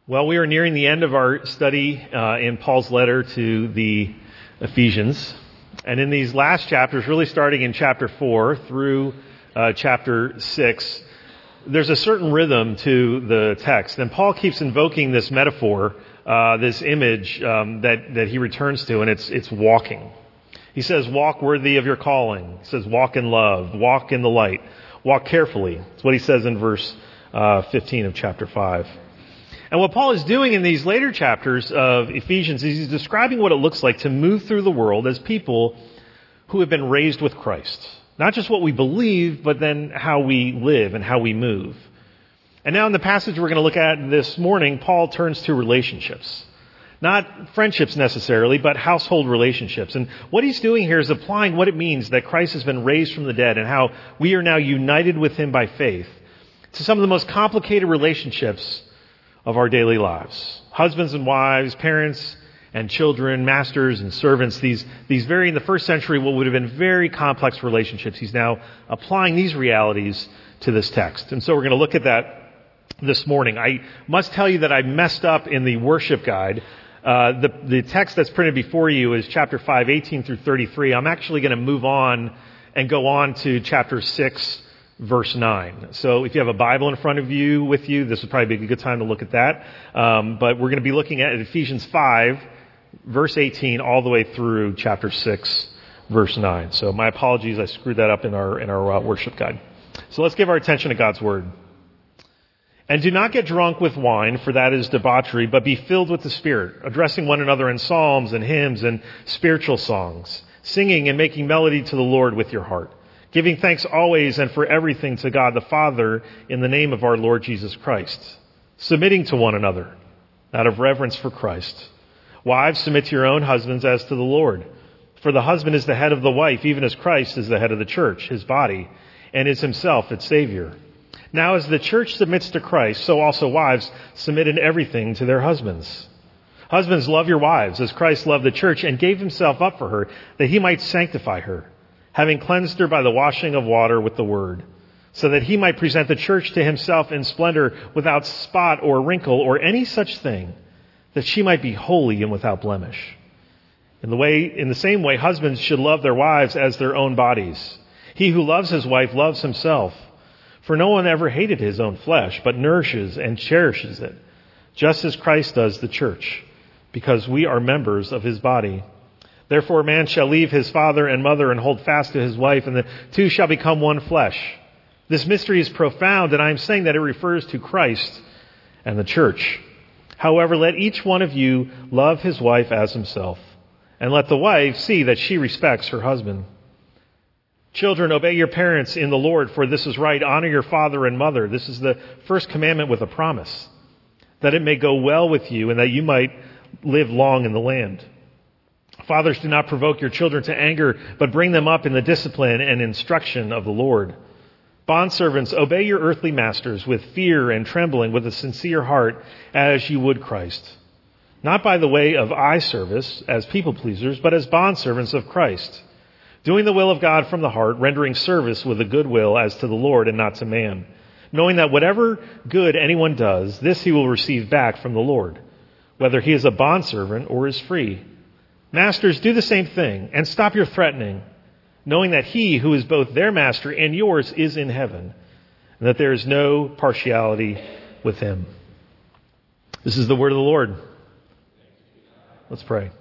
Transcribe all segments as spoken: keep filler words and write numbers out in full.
Well, we are nearing the end of our study uh, in Paul's letter to the Ephesians. And in these last chapters, really starting in chapter four through uh, chapter six, there's a certain rhythm to the text. And Paul keeps invoking this metaphor, uh, this image um, that, that he returns to, and it's it's walking. He says, walk worthy of your calling. He says, walk in love, walk in the light, walk carefully. That's what he says in verse uh, fifteen of chapter five. And what Paul is doing in these later chapters of Ephesians is he's describing what it looks like to move through the world as people who have been raised with Christ. Not just what we believe, but then how we live and how we move. And now in the passage we're going to look at this morning, Paul turns to relationships. Not friendships necessarily, but household relationships. And what he's doing here is applying what it means that Christ has been raised from the dead and how we are now united with him by faith to some of the most complicated relationships of our daily lives. Husbands and wives, parents and children, masters and servants, these, these very, in the first century, what would have been very complex relationships. He's now applying these realities to this text. And so we're going to look at that this morning. I must tell you that I messed up in the worship guide. Uh, the, the text that's printed before you is chapter five, eighteen through thirty-three. I'm actually going to move on and go on to chapter six, verse nine. So if you have a Bible in front of you with you, this would probably be a good time to look at that. Um, but we're going to be looking at Ephesians five, verse eighteen, all the way through chapter six, verse nine. So my apologies, I screwed that up in our in our uh, worship guide. So let's give our attention to God's word. And do not get drunk with wine, for that is debauchery, but be filled with the Spirit, addressing one another in psalms and hymns and spiritual songs, singing and making melody to the Lord with your heart, giving thanks always and for everything to God the Father in the name of our Lord Jesus Christ, submitting to one another out of reverence for Christ. Wives, submit to your own husbands as to the Lord. For the husband is the head of the wife, even as Christ is the head of the church, his body, and is himself its Savior. Now as the church submits to Christ, so also wives submit in everything to their husbands. Husbands, love your wives as Christ loved the church and gave himself up for her, that he might sanctify her, having cleansed her by the washing of water with the word, so that he might present the church to himself in splendor, without spot or wrinkle or any such thing, that she might be holy and without blemish. In the way, in the same way, husbands should love their wives as their own bodies. He who loves his wife loves himself. For no one ever hated his own flesh, but nourishes and cherishes it, just as Christ does the church, because we are members of his body. Therefore a man shall leave his father and mother and hold fast to his wife, and the two shall become one flesh. This mystery is profound, and I am saying that it refers to Christ and the church. However, let each one of you love his wife as himself, and let the wife see that she respects her husband. Children, obey your parents in the Lord, for this is right. Honor your father and mother. This is the first commandment with a promise, that it may go well with you and that you might live long in the land. Fathers, do not provoke your children to anger, but bring them up in the discipline and instruction of the Lord. Bondservants, obey your earthly masters with fear and trembling, with a sincere heart, as you would Christ. Not by the way of eye service as people pleasers, but as bondservants of Christ, doing the will of God from the heart, rendering service with a good will as to the Lord and not to man, knowing that whatever good anyone does, this he will receive back from the Lord, whether he is a bondservant or is free. Masters, do the same thing, and stop your threatening, knowing that he who is both their master and yours is in heaven, and that there is no partiality with him. This is the word of the Lord. Let's pray.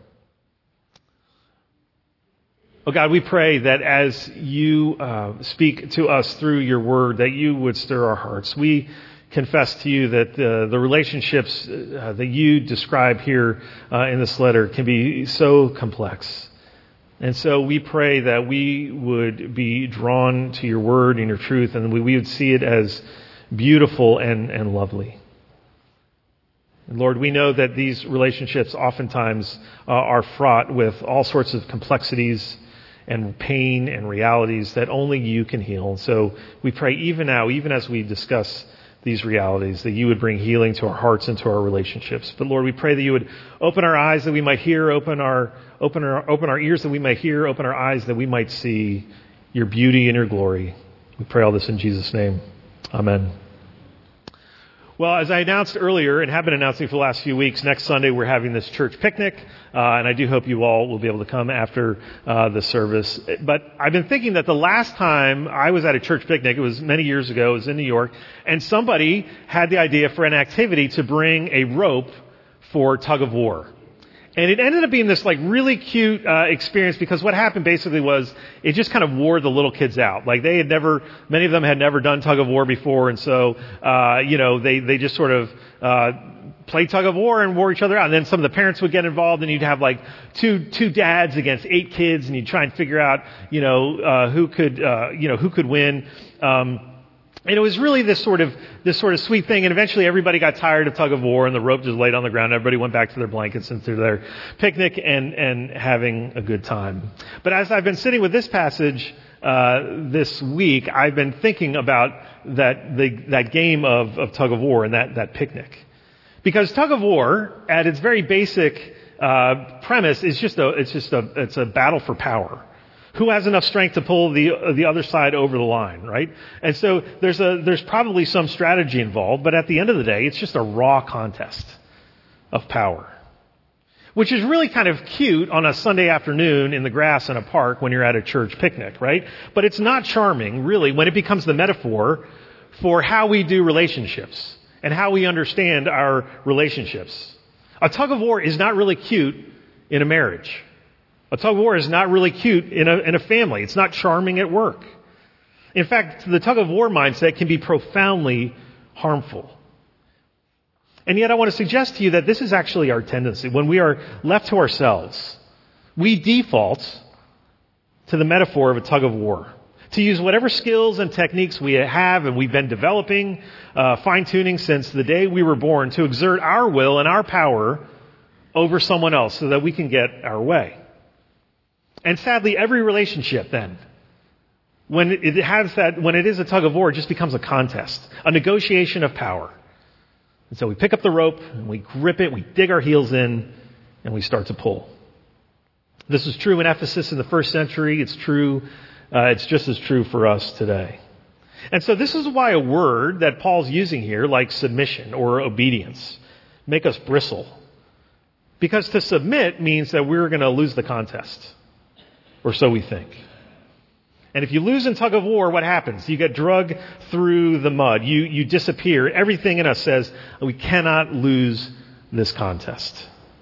Oh God, we pray that as you uh, speak to us through your word, that you would stir our hearts. We confess to you that uh, the relationships uh, that you describe here uh, in this letter can be so complex. And so we pray that we would be drawn to your word and your truth, and we, we would see it as beautiful and, and lovely. And Lord, we know that these relationships oftentimes uh, are fraught with all sorts of complexities and pain and realities that only you can heal. And so we pray even now, even as we discuss these realities, that you would bring healing to our hearts and to our relationships. But Lord, we pray that you would open our eyes that we might hear, open our open our open our ears that we might hear, open our eyes that we might see your beauty and your glory. We pray all this in Jesus' name. Amen. Well, as I announced earlier and have been announcing for the last few weeks, next Sunday we're having this church picnic, uh, and I do hope you all will be able to come after uh, the service. But I've been thinking that the last time I was at a church picnic, it was many years ago, it was in New York, and somebody had the idea for an activity to bring a rope for tug of war. And it ended up being this like really cute uh, experience because what happened basically was it just kind of wore the little kids out. Like they had never, many of them had never done tug of war before, and so uh, you know they they just sort of uh, played tug of war and wore each other out. And then some of the parents would get involved, and you'd have like two two dads against eight kids, and you'd try and figure out you know uh, who could uh, you know who could win. Um, And it was really this sort of this sort of sweet thing, and eventually everybody got tired of tug of war, and the rope just laid on the ground. Everybody went back to their blankets and to their picnic and and having a good time. But as I've been sitting with this passage uh, this week, I've been thinking about that the, that game of, of tug of war and that that picnic, because tug of war, at its very basic uh, premise, is just a it's just a it's a battle for power. Who has enough strength to pull the uh, the other side over the line, right? And so there's a there's probably some strategy involved, but at the end of the day, it's just a raw contest of power, which is really kind of cute on a Sunday afternoon in the grass in a park when you're at a church picnic, right? But it's not charming, really, when it becomes the metaphor for how we do relationships and how we understand our relationships. A tug of war is not really cute in a marriage. A tug of war is not really cute in a, in a family. It's not charming at work. In fact, the tug of war mindset can be profoundly harmful. And yet I want to suggest to you that this is actually our tendency. When we are left to ourselves, we default to the metaphor of a tug of war. To use whatever skills and techniques we have and we've been developing, uh, fine-tuning since the day we were born, to exert our will and our power over someone else so that we can get our way. And sadly, every relationship then, when it has that, when it is a tug of war, it just becomes a contest, a negotiation of power. And so we pick up the rope and we grip it, we dig our heels in, and we start to pull. This was true in Ephesus in the first century. It's true, uh, it's just as true for us today. And so this is why a word that Paul's using here, like submission or obedience, make us bristle. Because to submit means that we're going to lose the contest. Or so we think. And if you lose in tug of war, what happens? You get dragged through the mud. You, you disappear. Everything in us says we cannot lose this contest.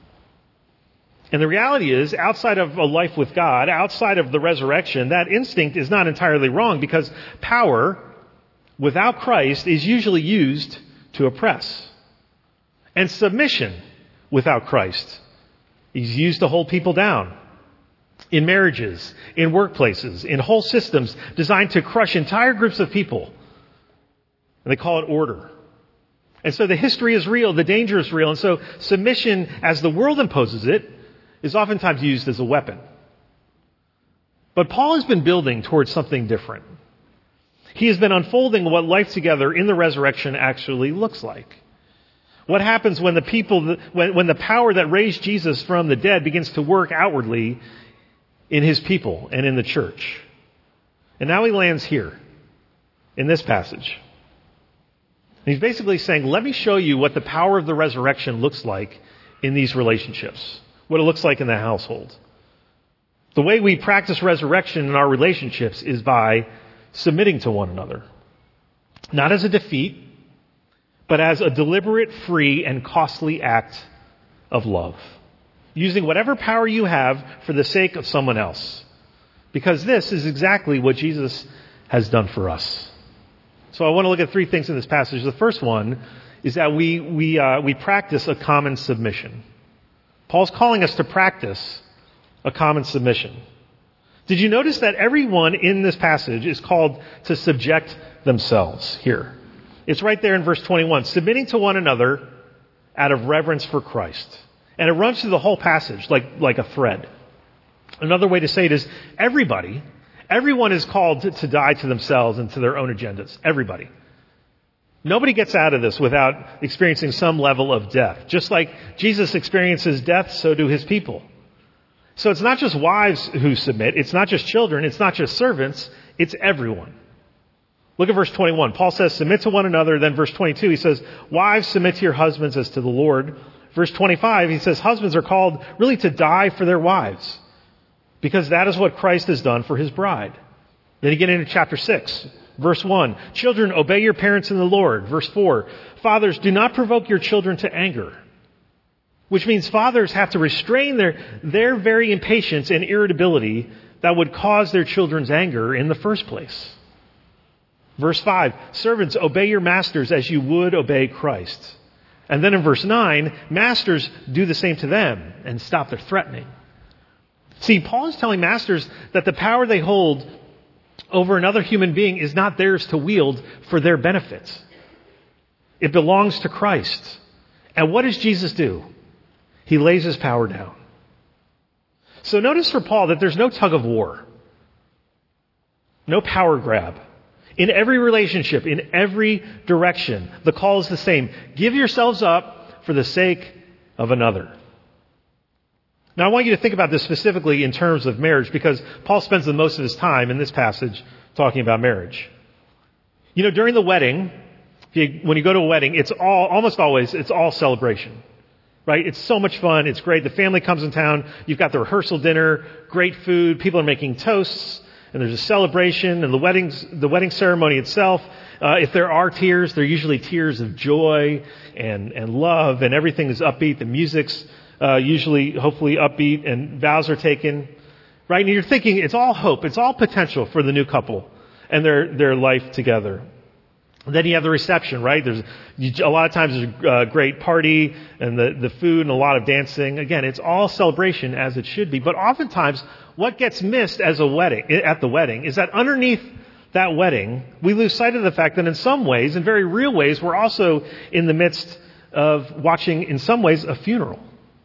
And the reality is, outside of a life with God, outside of the resurrection, that instinct is not entirely wrong, because power without Christ is usually used to oppress. And submission without Christ is used to hold people down. In marriages, in workplaces, in whole systems designed to crush entire groups of people. And they call it order. And so the history is real, the danger is real, and so submission, as the world imposes it, is oftentimes used as a weapon. But Paul has been building towards something different. He has been unfolding what life together in the resurrection actually looks like. What happens when the people, when, when the power that raised Jesus from the dead begins to work outwardly in his people and in the church. And now he lands here in this passage. And he's basically saying, let me show you what the power of the resurrection looks like in these relationships, what it looks like in the household. The way we practice resurrection in our relationships is by submitting to one another. Not as a defeat, but as a deliberate, free, and costly act of love. Using whatever power you have for the sake of someone else. Because this is exactly what Jesus has done for us. So I want to look at three things in this passage. The first one is that we we uh, we practice a common submission. Paul's calling us to practice a common submission. Did you notice that everyone in this passage is called to subject themselves here? It's right there in verse twenty-one. Submitting to one another out of reverence for Christ. And it runs through the whole passage like, like a thread. Another way to say it is everybody, everyone is called to, to die to themselves and to their own agendas. Everybody. Nobody gets out of this without experiencing some level of death. Just like Jesus experiences death, so do his people. So it's not just wives who submit. It's not just children. It's not just servants. It's everyone. Look at verse twenty-one. Paul says, submit to one another. Then verse twenty-two, he says, wives, submit to your husbands as to the Lord. Verse twenty-five, he says, husbands are called really to die for their wives, because that is what Christ has done for his bride. Then you get into chapter six, verse one. Children, obey your parents in the Lord. Verse four. Fathers, do not provoke your children to anger. Which means fathers have to restrain their, their very impatience and irritability that would cause their children's anger in the first place. Verse five. Servants, obey your masters as you would obey Christ. And then in verse nine, masters, do the same to them and stop their threatening. See, Paul is telling masters that the power they hold over another human being is not theirs to wield for their benefit. It belongs to Christ. And what does Jesus do? He lays his power down. So notice for Paul that there's no tug of war. No power grab. In every relationship, in every direction, the call is the same. Give yourselves up for the sake of another. Now, I want you to think about this specifically in terms of marriage, because Paul spends the most of his time in this passage talking about marriage. You know, during the wedding, if you, when you go to a wedding, it's all, almost always, it's all celebration. Right? It's so much fun. It's great. The family comes in town. You've got the rehearsal dinner, great food. People are making toasts. And there's a celebration, and the weddings, the wedding ceremony itself. Uh, if there are tears, they're usually tears of joy and, and love, and everything is upbeat. The music's uh, usually, hopefully, upbeat, and vows are taken. Right? And you're thinking it's all hope, it's all potential for the new couple and their their life together. And then you have the reception, right? There's a lot of times there's a great party and the, the food and a lot of dancing. Again, it's all celebration as it should be. But oftentimes, what gets missed as a wedding, at the wedding, is that underneath that wedding, we lose sight of the fact that in some ways, in very real ways, we're also in the midst of watching, in some ways, a funeral.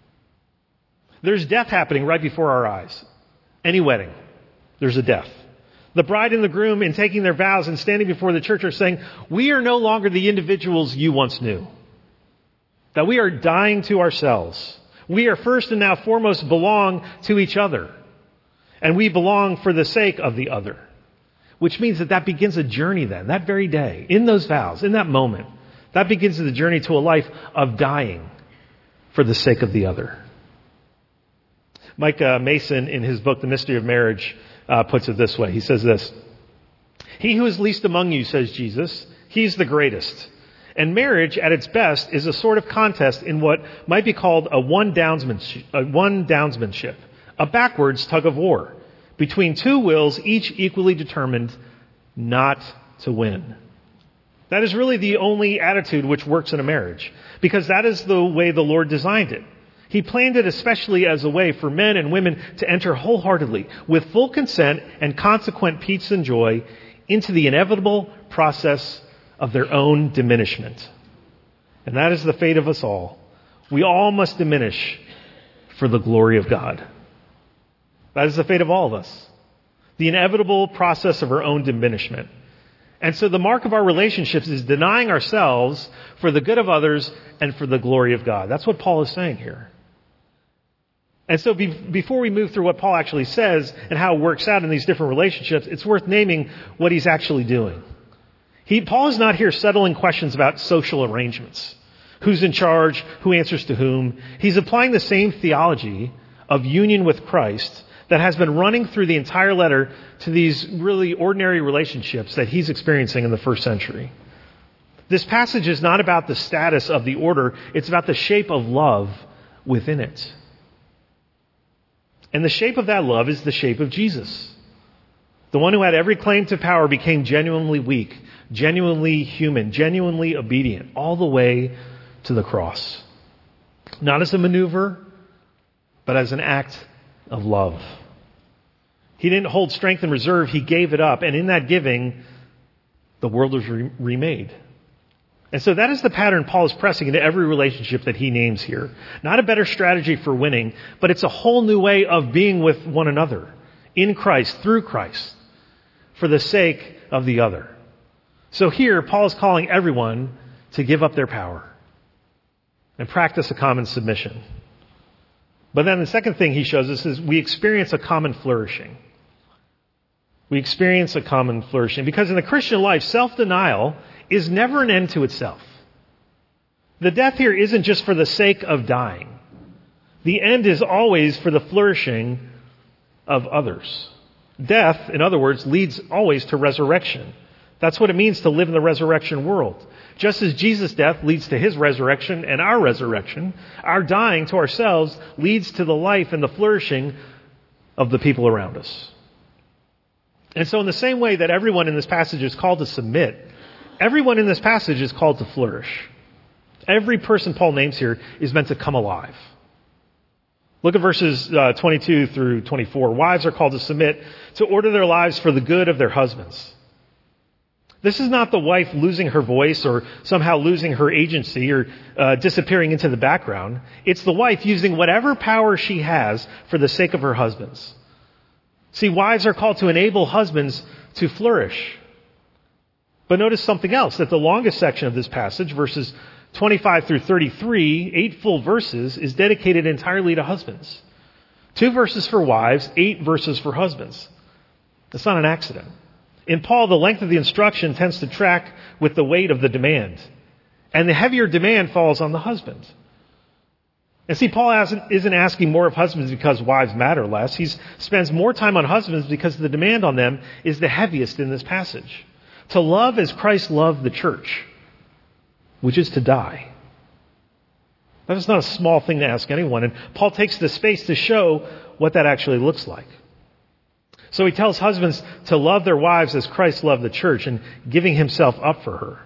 There's death happening right before our eyes. Any wedding, there's a death. The bride and the groom, in taking their vows and standing before the church, are saying, we are no longer the individuals you once knew. That we are dying to ourselves. We are first and now foremost belong to each other. And we belong for the sake of the other. Which means that that begins a journey then, that very day, in those vows, in that moment. That begins the journey to a life of dying for the sake of the other. Mike uh, Mason, in his book, The Mystery of Marriage, Uh, puts it this way. He says this: he who is least among you, says Jesus, he's the greatest. And marriage, at its best, is a sort of contest in what might be called a one-downsmanship, a one-downsmanship, a backwards tug of war between two wills, each equally determined not to win. That is really the only attitude which works in a marriage, because that is the way the Lord designed it. He planned it especially as a way for men and women to enter wholeheartedly, with full consent and consequent peace and joy, into the inevitable process of their own diminishment. And that is the fate of us all. We all must diminish for the glory of God. That is the fate of all of us. The inevitable process of our own diminishment. And so the mark of our relationships is denying ourselves for the good of others and for the glory of God. That's what Paul is saying here. And so be, before we move through what Paul actually says and how it works out in these different relationships, it's worth naming what he's actually doing. He, Paul is not here settling questions about social arrangements. Who's in charge? Who answers to whom? He's applying the same theology of union with Christ that has been running through the entire letter to these really ordinary relationships that he's experiencing in the first century. This passage is not about the status of the order. It's about the shape of love within it. And the shape of that love is the shape of Jesus. The one who had every claim to power became genuinely weak, genuinely human, genuinely obedient, all the way to the cross. Not as a maneuver, but as an act of love. He didn't hold strength in reserve, he gave it up. And in that giving, the world was re- remade. And so that is the pattern Paul is pressing into every relationship that he names here. Not a better strategy for winning, but it's a whole new way of being with one another. In Christ, through Christ, for the sake of the other. So here, Paul is calling everyone to give up their power and practice a common submission. But then the second thing he shows us is we experience a common flourishing. We experience a common flourishing. Because in the Christian life, self-denial is never an end to itself. The death here isn't just for the sake of dying. The end is always for the flourishing of others. Death, in other words, leads always to resurrection. That's what it means to live in the resurrection world. Just as Jesus' death leads to his resurrection and our resurrection, our dying to ourselves leads to the life and the flourishing of the people around us. And so in the same way that everyone in this passage is called to submit, everyone in this passage is called to flourish. Every person Paul names here is meant to come alive. Look at verses uh, twenty-two through twenty-four. Wives are called to submit, to order their lives for the good of their husbands. This is not the wife losing her voice or somehow losing her agency or uh, disappearing into the background. It's the wife using whatever power she has for the sake of her husbands. See, wives are called to enable husbands to flourish. But notice something else, that the longest section of this passage, verses twenty-five through thirty-three, eight full verses, is dedicated entirely to husbands. Two verses for wives, eight verses for husbands. That's not an accident. In Paul, the length of the instruction tends to track with the weight of the demand. And the heavier demand falls on the husband. And see, Paul isn't asking more of husbands because wives matter less. He spends more time on husbands because the demand on them is the heaviest in this passage. To love as Christ loved the church, which is to die. That is not a small thing to ask anyone. And Paul takes the space to show what that actually looks like. So he tells husbands to love their wives as Christ loved the church and giving himself up for her.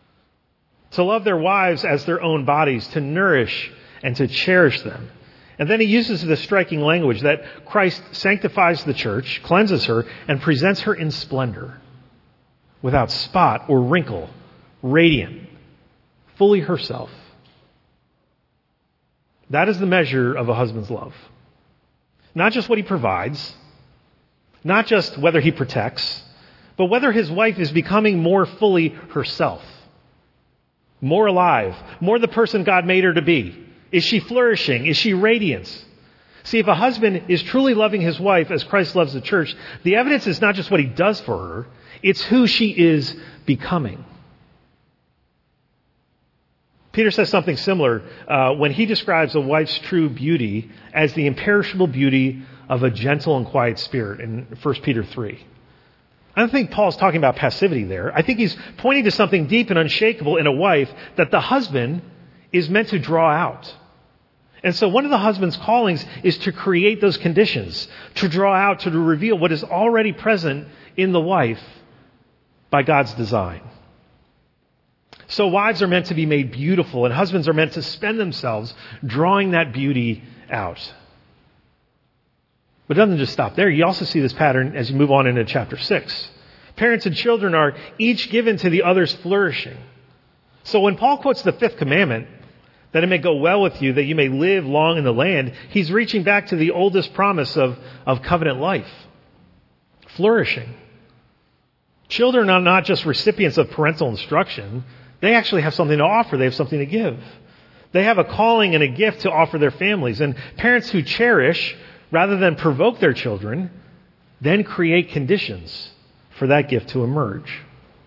To love their wives as their own bodies, to nourish and to cherish them. And then he uses the striking language that Christ sanctifies the church, cleanses her, and presents her in splendor, without spot or wrinkle, radiant, fully herself. That is the measure of a husband's love. Not just what he provides, not just whether he protects, but whether his wife is becoming more fully herself, more alive, more the person God made her to be. Is she flourishing? Is she radiant? See, if a husband is truly loving his wife as Christ loves the church, the evidence is not just what he does for her, it's who she is becoming. Peter says something similar uh, when he describes a wife's true beauty as the imperishable beauty of a gentle and quiet spirit in First Peter three. I don't think Paul's talking about passivity there. I think he's pointing to something deep and unshakable in a wife that the husband is meant to draw out. And so one of the husband's callings is to create those conditions, to draw out, to reveal what is already present in the wife by God's design. So wives are meant to be made beautiful, and husbands are meant to spend themselves drawing that beauty out. But it doesn't just stop there. You also see this pattern as you move on into chapter six. Parents and children are each given to the other's flourishing. So when Paul quotes the fifth commandment, that it may go well with you, that you may live long in the land, he's reaching back to the oldest promise of, of covenant life. Flourishing. Children are not just recipients of parental instruction. They actually have something to offer. They have something to give. They have a calling and a gift to offer their families. And parents who cherish, rather than provoke their children, then create conditions for that gift to emerge.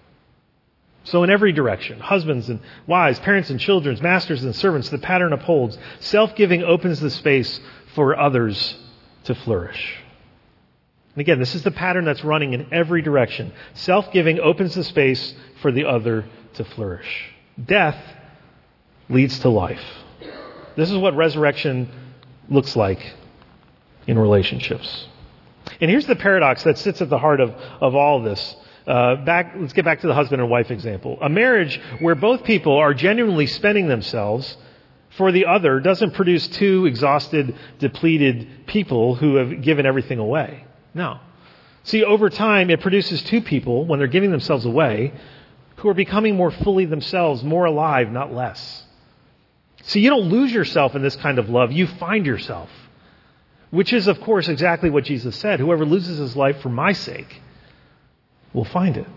So in every direction, husbands and wives, parents and children, masters and servants, the pattern upholds. Self-giving opens the space for others to flourish. And again, this is the pattern that's running in every direction. Self-giving opens the space for the other to flourish. Death leads to life. This is what resurrection looks like in relationships. And here's the paradox that sits at the heart of, of all of this. Uh, back, let's get back to the husband and wife example. A marriage where both people are genuinely spending themselves for the other doesn't produce two exhausted, depleted people who have given everything away. No. See, over time, it produces two people, when they're giving themselves away, who are becoming more fully themselves, more alive, not less. See, you don't lose yourself in this kind of love. You find yourself. Which is, of course, exactly what Jesus said. Whoever loses his life for my sake will find it.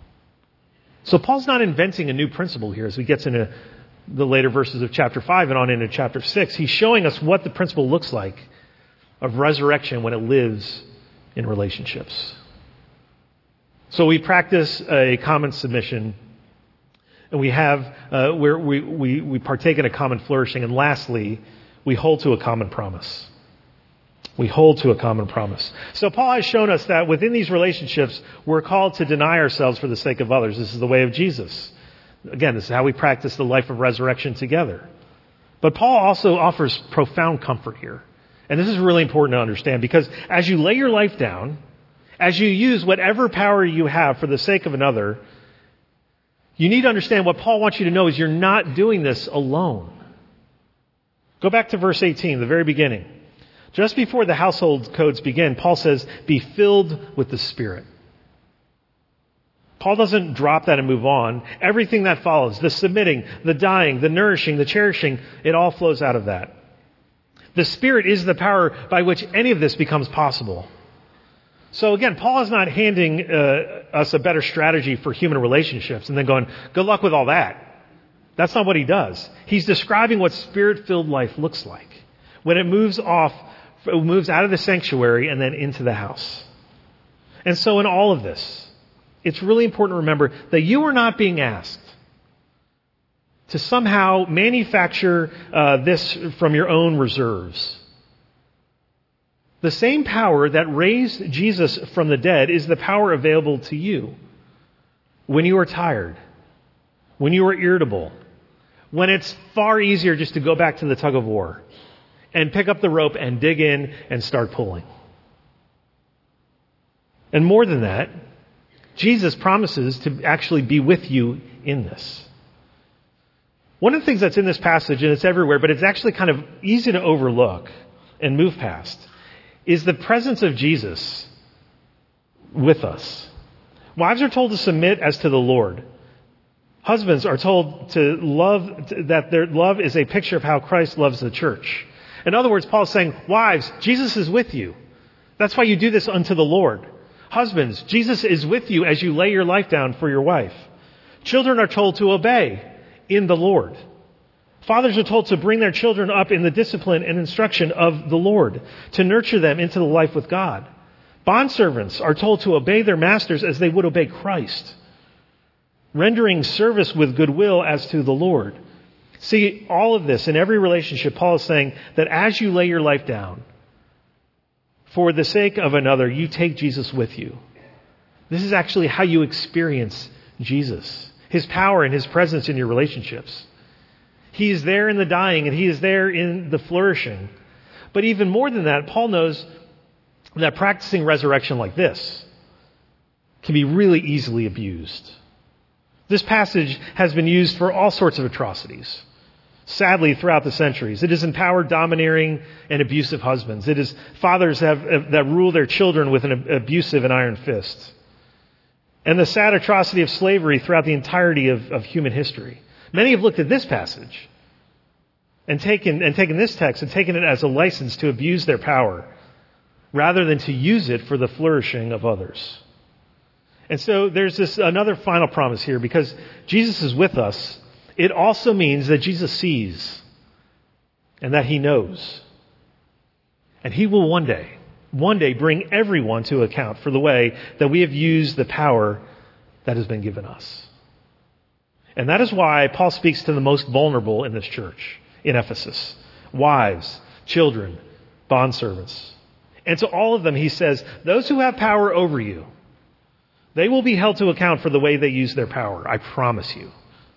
So Paul's not inventing a new principle here as we get into the later verses of chapter five and on into chapter six. He's showing us what the principle looks like of resurrection when it lives in relationships. So we practice a common submission, and we have uh, where we, we, we partake in a common flourishing, and lastly, we hold to a common promise. We hold to a common promise. So Paul has shown us that within these relationships, we're called to deny ourselves for the sake of others. This is the way of Jesus. Again, this is how we practice the life of resurrection together. But Paul also offers profound comfort here. And this is really important to understand, because as you lay your life down, as you use whatever power you have for the sake of another, you need to understand what Paul wants you to know is you're not doing this alone. Go back to verse eighteen, the very beginning. Just before the household codes begin, Paul says, be filled with the Spirit. Paul doesn't drop that and move on. Everything that follows, the submitting, the dying, the nourishing, the cherishing, it all flows out of that. The Spirit is the power by which any of this becomes possible. So again, Paul is not handing uh, us a better strategy for human relationships and then going, good luck with all that. That's not what he does. He's describing what Spirit-filled life looks like when it moves off, it moves out of the sanctuary and then into the house. And so in all of this, it's really important to remember that you are not being asked to somehow manufacture uh, this from your own reserves. The same power that raised Jesus from the dead is the power available to you when you are tired, when you are irritable, when it's far easier just to go back to the tug of war and pick up the rope and dig in and start pulling. And more than that, Jesus promises to actually be with you in this. One of the things that's in this passage, and it's everywhere, but it's actually kind of easy to overlook and move past, is the presence of Jesus with us. Wives are told to submit as to the Lord. Husbands are told to love, that their love is a picture of how Christ loves the church. In other words, Paul's saying, wives, Jesus is with you. That's why you do this unto the Lord. Husbands, Jesus is with you as you lay your life down for your wife. Children are told to obey in the Lord. Fathers are told to bring their children up in the discipline and instruction of the Lord, to nurture them into the life with God. Bondservants are told to obey their masters as they would obey Christ, rendering service with goodwill as to the Lord. See, all of this in every relationship, Paul is saying that as you lay your life down for the sake of another, you take Jesus with you. This is actually how you experience Jesus, His power and His presence in your relationships. He is there in the dying and He is there in the flourishing. But even more than that, Paul knows that practicing resurrection like this can be really easily abused. This passage has been used for all sorts of atrocities. Sadly, throughout the centuries, it has empowered domineering and abusive husbands. It is fathers have, that rule their children with an abusive and iron fist. And the sad atrocity of slavery throughout the entirety of, of human history. Many have looked at this passage and taken, and taken this text and taken it as a license to abuse their power rather than to use it for the flourishing of others. And so there's this another final promise here, because Jesus is with us. It also means that Jesus sees and that He knows. And He will one day, one day bring everyone to account for the way that we have used the power that has been given us. And that is why Paul speaks to the most vulnerable in this church in Ephesus. Wives, children, bondservants. And to all of them he says, those who have power over you, they will be held to account for the way they use their power. I promise you.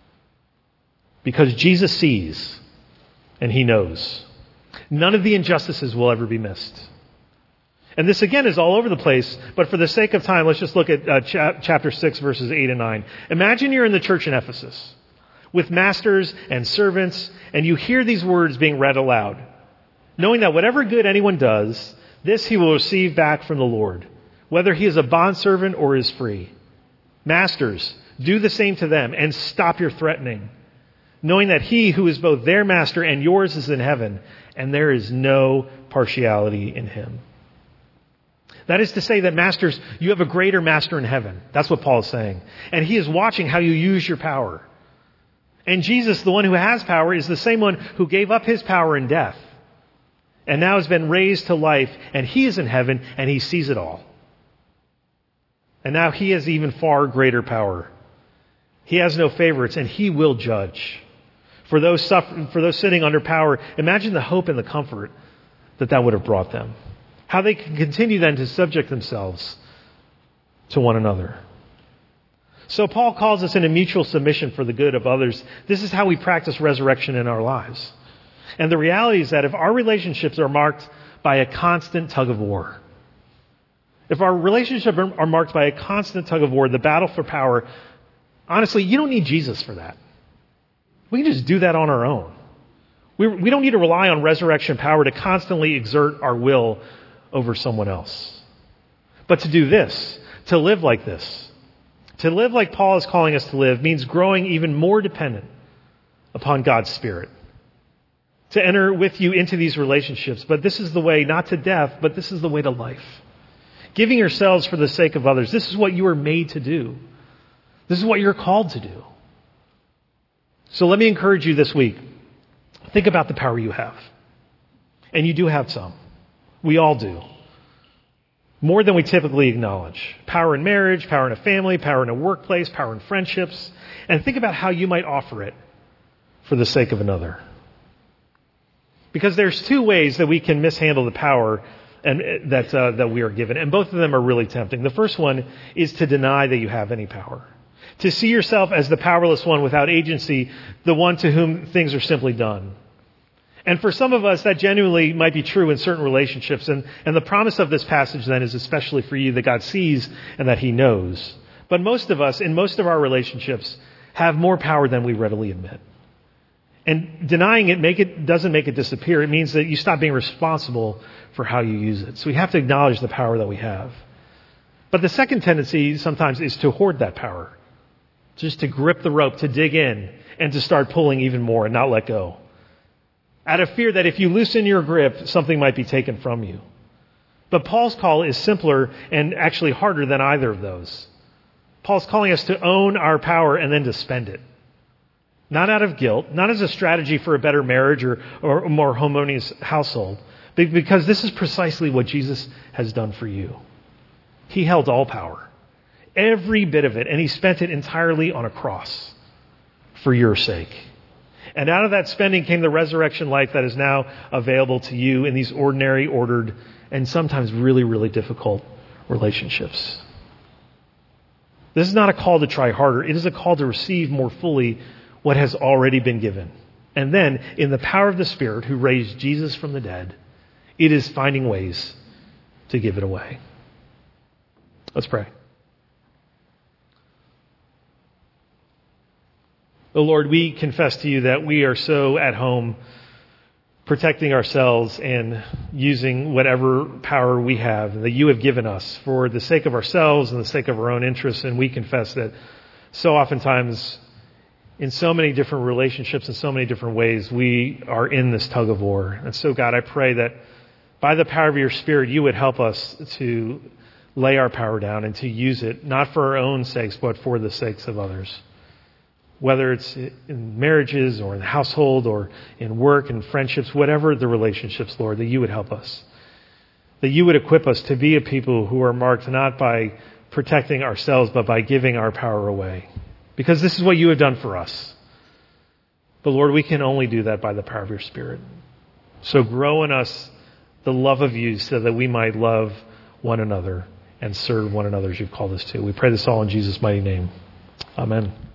Because Jesus sees and He knows. None of the injustices will ever be missed. And this again is all over the place, but for the sake of time, let's just look at uh, cha- chapter six, verses eight and nine. Imagine you're in the church in Ephesus with masters and servants, and you hear these words being read aloud, knowing that whatever good anyone does, this he will receive back from the Lord, whether he is a bondservant or is free. Masters, do the same to them and stop your threatening, knowing that He who is both their master and yours is in heaven, and there is no partiality in Him. That is to say that, masters, you have a greater master in heaven. That's what Paul is saying. And He is watching how you use your power. And Jesus, the one who has power, is the same one who gave up His power in death and now has been raised to life, and He is in heaven and He sees it all. And now he has even far greater power. He has no favorites, and he will judge. For those suffer- for those sitting under power, imagine the hope and the comfort that that would have brought them. How they can continue then to subject themselves to one another. So Paul calls us into mutual submission for the good of others. This is how we practice resurrection in our lives. And the reality is that if our relationships are marked by a constant tug of war, if our relationships are marked by a constant tug of war, the battle for power, honestly, you don't need Jesus for that. We can just do that on our own. We, we don't need to rely on resurrection power to constantly exert our will over someone else. But to do this, to live like this, to live like Paul is calling us to live, means growing even more dependent upon God's Spirit. To enter with you into these relationships. But this is the way, not to death, but this is the way to life. Giving yourselves for the sake of others. This is what you are made to do. This is what you're called to do. So let me encourage you this week. Think about the power you have. And you do have some. We all do. More than we typically acknowledge. Power in marriage, power in a family, power in a workplace, power in friendships. And think about how you might offer it for the sake of another. Because there's two ways that we can mishandle the power and that uh, that we are given. And both of them are really tempting. The first one is to deny that you have any power. To see yourself as the powerless one without agency, the one to whom things are simply done. And for some of us, that genuinely might be true in certain relationships. And, and the promise of this passage then is especially for you that God sees and that He knows. But most of us, in most of our relationships, have more power than we readily admit. And denying it, make it doesn't make it disappear. It means that you stop being responsible for how you use it. So we have to acknowledge the power that we have. But the second tendency sometimes is to hoard that power. Just to grip the rope, to dig in, and to start pulling even more and not let go. Out of fear that if you loosen your grip, something might be taken from you. But Paul's call is simpler and actually harder than either of those. Paul's calling us to own our power and then to spend it. Not out of guilt, not as a strategy for a better marriage or, or a more harmonious household, but because this is precisely what Jesus has done for you. He held all power, every bit of it, and He spent it entirely on a cross for your sake. And out of that spending came the resurrection life that is now available to you in these ordinary, ordered, and sometimes really, really difficult relationships. This is not a call to try harder. It is a call to receive more fully what has already been given. And then, in the power of the Spirit who raised Jesus from the dead, it is finding ways to give it away. Let's pray. Oh Lord, we confess to you that we are so at home protecting ourselves and using whatever power we have that you have given us for the sake of ourselves and the sake of our own interests. And we confess that so oftentimes in so many different relationships in so many different ways, we are in this tug of war. And so, God, I pray that by the power of your Spirit, you would help us to lay our power down and to use it, not for our own sakes, but for the sakes of others. Whether it's in marriages or in the household or in work and friendships, whatever the relationships, Lord, that you would help us. That you would equip us to be a people who are marked not by protecting ourselves, but by giving our power away. Because this is what you have done for us. But Lord, we can only do that by the power of your Spirit. So grow in us the love of you so that we might love one another and serve one another as you've called us to. We pray this all in Jesus' mighty name. Amen.